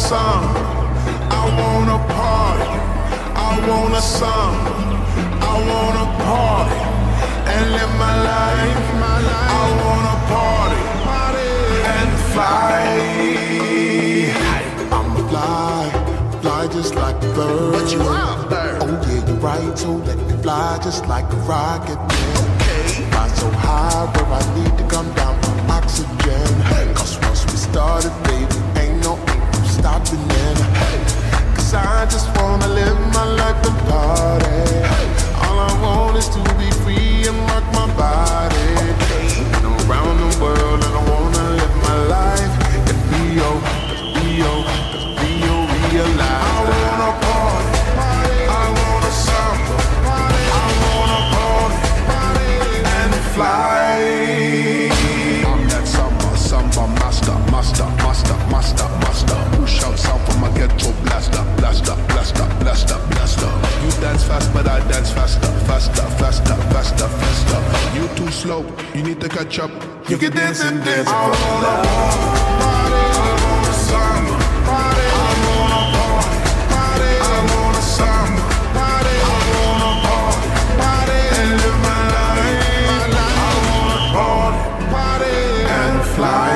summer, I wanna party. I want a summer, I wanna party and live my life. I wanna party and fly. I'm fly just like a bird. But you are a bird. Oh yeah, you're right. So let me fly just like a rocket, man. Okay. Fly so high where I need to come down from oxygen. Hey. Cause once we started, baby, ain't no stopping it. Hey. Cause I just wanna live my life and party. Hey. All I want is to be free and rock my body. Okay. And I'm around the world and I wanna live my life in Rio, realize. I wanna party, I wanna samba, I wanna party and fly. I'm that samba master. Push out sound from my ghetto blaster. You dance fast, but I dance faster. You too slow, you need to catch up. You can dance and dance. I wanna party, I wanna samba. I wanna party, I wanna samba. I wanna party and live my life. I wanna party and fly.